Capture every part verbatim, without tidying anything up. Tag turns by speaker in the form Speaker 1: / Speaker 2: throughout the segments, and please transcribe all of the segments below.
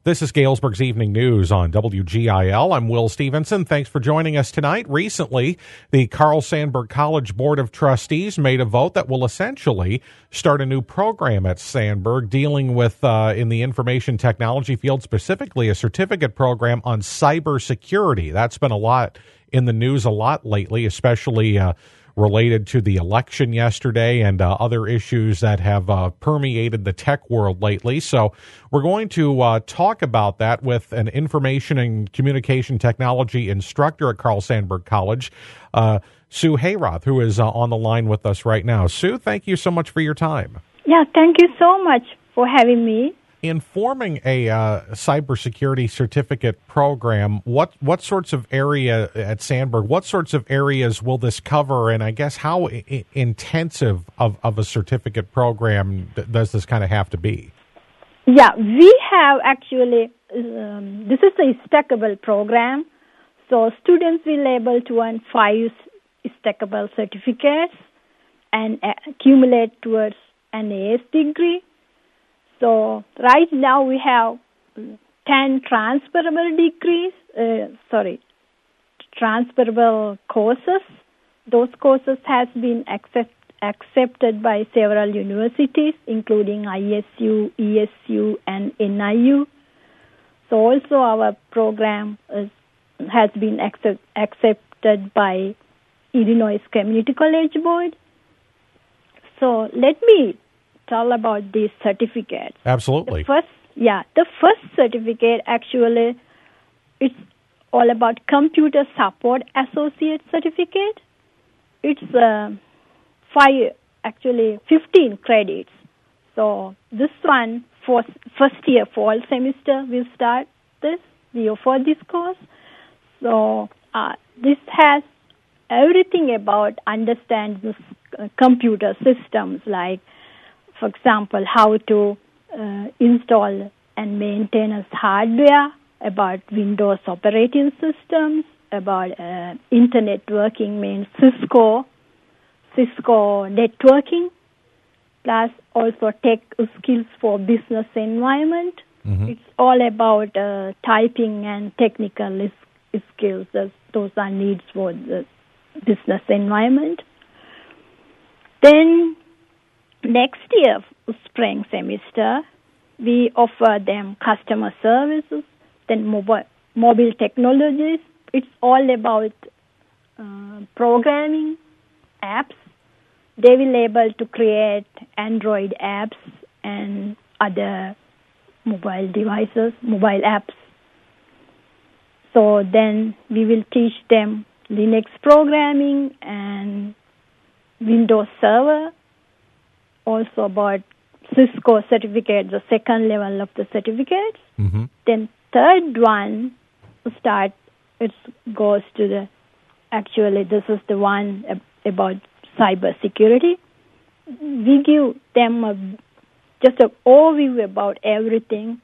Speaker 1: This is Galesburg's Evening News on W G I L. I'm Will Stevenson. Thanks for joining us tonight. Recently, the Carl Sandburg College Board of Trustees made a vote that will essentially start a new program at Sandburg dealing with, uh, in the information technology field, specifically a certificate program on cybersecurity. That's been a lot in the news a lot lately, especially uh, related to the election yesterday and uh, other issues that have uh, permeated the tech world lately. So we're going to uh, talk about that with an information and communication technology instructor at Carl Sandburg College, uh, Sue Hayroth, who is uh, on the line with us right now. Sue, thank you so much for your time.
Speaker 2: Yeah, thank you so much for having me.
Speaker 1: In forming a uh, cybersecurity certificate program, what what sorts of area at Sandburg, what sorts of areas will this cover? And I guess how I- intensive of, of a certificate program d- does this kind of have to be?
Speaker 2: Yeah, we have actually, um, this is a stackable program. So students will be able to earn five stackable certificates and accumulate towards an A S degree. So right now we have ten transferable degrees, uh, sorry, transferable courses. Those courses has been accept, accepted by several universities, including I S U, E S U, and N I U. So also our program is, has been accept, accepted by Illinois Community College Board. So let me tell about these certificates.
Speaker 1: Absolutely.
Speaker 2: The first, yeah, the first certificate actually, it's all about Computer Support Associate Certificate. It's uh, five, actually fifteen credits. So this one, for first year fall semester, we'll start this. We offer this course. So uh, this has everything about understand this uh, computer systems, like, for example, how to uh, install and maintain a hardware, about Windows operating systems, about uh, internet working, means Cisco, Cisco networking, plus also tech skills for business environment. Mm-hmm. It's all about uh, typing and technical is- skills. Those are needs for the business environment. Then next year, spring semester, we offer them customer services, then mobile, mobile technologies. It's all about uh, programming, apps. They will be able to create Android apps and other mobile devices, mobile apps. So then we will teach them Linux programming and Windows Server. Also about Cisco certificate, the second level of the certificates. Mm-hmm. Then third one start, it goes to the, actually this is the one about cyber security. We give them a, just an overview about everything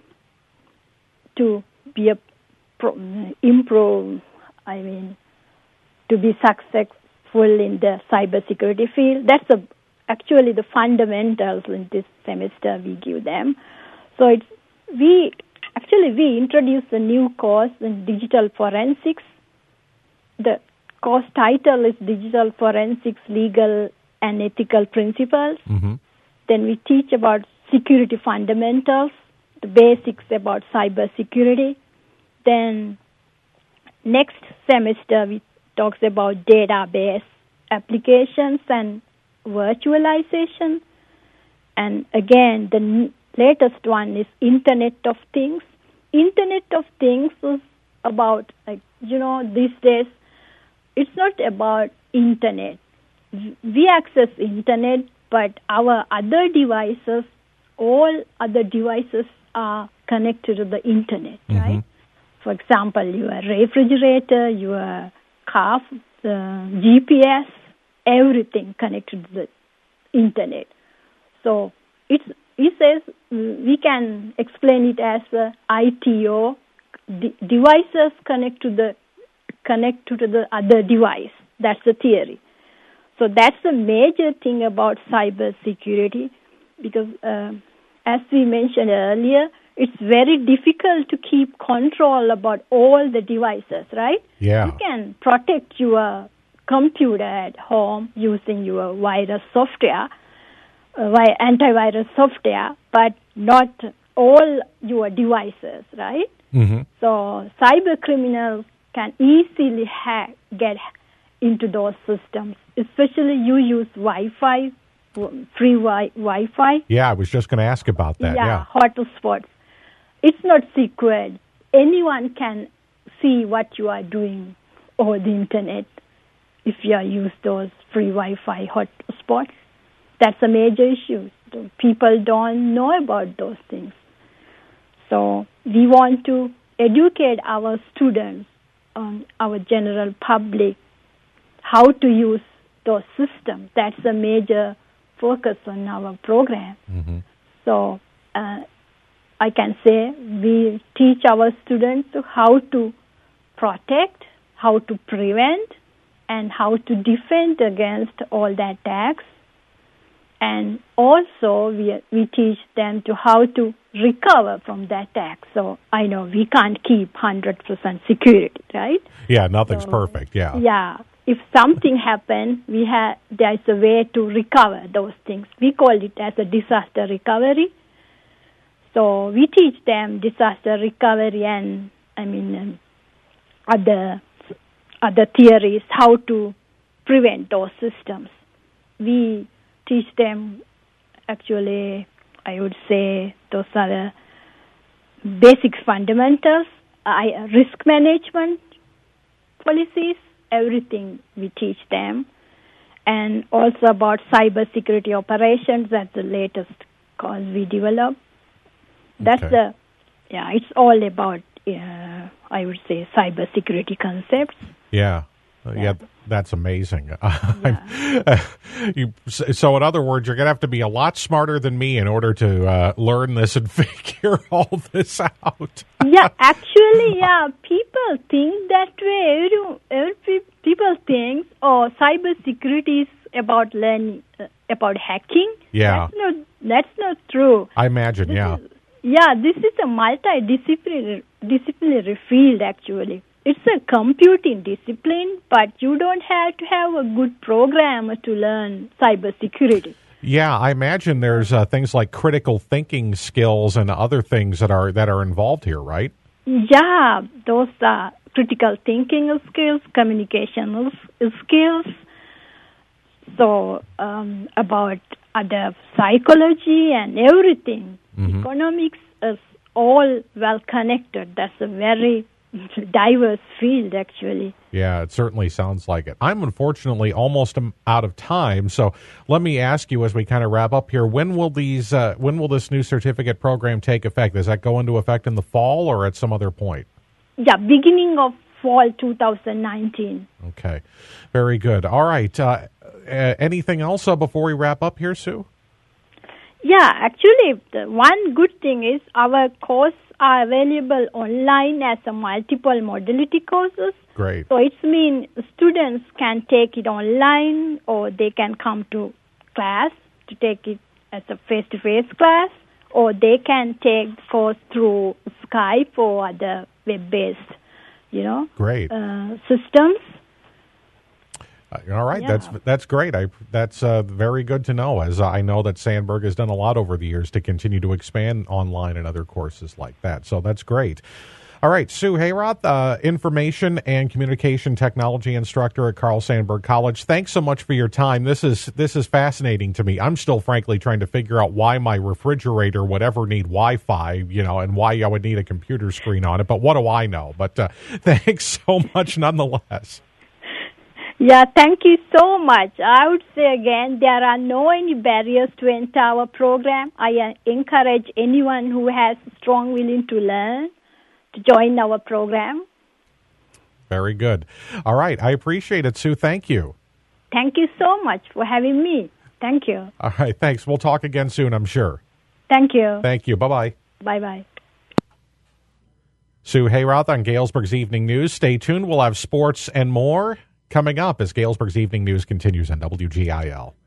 Speaker 2: to be a pro, improve, I mean, to be successful in the cyber security field. That's a actually the fundamentals in this semester we give them. So it's we actually we introduced a new course in digital forensics. The course title is Digital Forensics Legal and Ethical Principles. Mm-hmm. Then we teach about security fundamentals, the basics about cyber security. Then next semester we talks about database applications and virtualization. And again, the n- latest one is Internet of Things. Internet of Things is about, like, you know, these days, it's not about Internet. We access Internet, but our other devices, all other devices are connected to the Internet, mm-hmm. right? For example, your refrigerator, your car, the G P S, everything connected to the Internet. So it's, he says we can explain it as a I T O, de- devices connect to the connect to the other device. That's the theory. So that's the major thing about cyber security, because uh, as we mentioned earlier, it's very difficult to keep control about all the devices, right?
Speaker 1: Yeah.
Speaker 2: You can protect your computer at home using your virus software, uh, vi- antivirus software, but not all your devices, right?
Speaker 1: Mm-hmm.
Speaker 2: So cyber criminals can easily hack, get into those systems, especially you use Wi-Fi, free wi- Wi-Fi.
Speaker 1: Yeah, I was just going to ask about that. Yeah.
Speaker 2: Yeah, hotspots. It's not secret. Anyone can see what you are doing over the internet if you use those free Wi-Fi hotspots. That's a major issue. People don't know about those things. So we want to educate our students, um, our general public, how to use those systems. That's a major focus on our program.
Speaker 1: Mm-hmm.
Speaker 2: So uh, I can say we teach our students how to protect, how to prevent, and how to defend against all the attacks. And also we we teach them to how to recover from the attack. So I know we can't keep one hundred percent security, right?
Speaker 1: Yeah, nothing's
Speaker 2: So,
Speaker 1: perfect. Yeah.
Speaker 2: Yeah. If something happens, we have there's a way to recover those things. We call it as a disaster recovery. So we teach them disaster recovery and I mean um, other other theories how to prevent those systems. We teach them actually, I would say those are the basic fundamentals, I, risk management policies, everything we teach them. And also about cybersecurity operations, that's the latest course we developed. That's
Speaker 1: Okay.
Speaker 2: the, yeah, it's all about, uh, I would say, cybersecurity concepts.
Speaker 1: Yeah. Uh, yeah.
Speaker 2: Yeah.
Speaker 1: That's amazing. Uh, you, so, in other words, you're going to have to be a lot smarter than me in order to uh, learn this and figure all this out.
Speaker 2: Yeah, actually, yeah, people think that way. Every, every people think, oh, cybersecurity is about learning, uh, about hacking.
Speaker 1: Yeah.
Speaker 2: That's not, that's not true.
Speaker 1: I imagine,
Speaker 2: This
Speaker 1: yeah.
Speaker 2: is- yeah, this is a multidisciplinary disciplinary field, actually. It's a computing discipline, but you don't have to have a good programmer to learn cybersecurity.
Speaker 1: Yeah, I imagine there's uh, things like critical thinking skills and other things that are that are involved here, right?
Speaker 2: Yeah, those are critical thinking skills, communication skills. So um, about other psychology and everything,
Speaker 1: Mhm.
Speaker 2: economics is all well connected. That's a very diverse field, actually.
Speaker 1: Yeah, it certainly sounds like it. I'm unfortunately almost um, out of time, so let me ask you as we kind of wrap up here: when will these? Uh, when will this new certificate program take effect? Does that go into effect in the fall or at some other point?
Speaker 2: Yeah, beginning of fall two thousand nineteen.
Speaker 1: Okay, very good. All right. Uh, uh, anything else uh, before we wrap up here, Sue?
Speaker 2: Yeah, actually, the one good thing is our courses are available online as a multiple modality courses.
Speaker 1: Great.
Speaker 2: So it means students can take it online or they can come to class to take it as a face-to-face class, or they can take the course through Skype or other web-based, you know,
Speaker 1: Great.
Speaker 2: uh, systems.
Speaker 1: Uh, all right,
Speaker 2: Yeah.
Speaker 1: that's that's great. I that's uh, very good to know, as I know that Sandberg has done a lot over the years to continue to expand online and other courses like that. So that's great. All right, Sue Hayroth, uh, information and communication technology instructor at Carl Sandburg College. Thanks so much for your time. This is this is fascinating to me. I'm still, frankly, trying to figure out why my refrigerator would ever need Wi-Fi, you know, and why I would need a computer screen on it. But what do I know? But uh, thanks so much, nonetheless.
Speaker 2: Yeah, thank you so much. I would say again, there are no any barriers to enter our program. I uh, encourage anyone who has strong willing to learn to join our program.
Speaker 1: Very good. All right, I appreciate it, Sue. Thank you.
Speaker 2: Thank you so much for having me. Thank you.
Speaker 1: All right, thanks. We'll talk again soon, I'm sure.
Speaker 2: Thank you.
Speaker 1: Thank you. Bye-bye.
Speaker 2: Bye-bye.
Speaker 1: Sue Hayroth on Galesburg's Evening News. Stay tuned. We'll have sports and more coming up as Galesburg's Evening News continues on W G I L.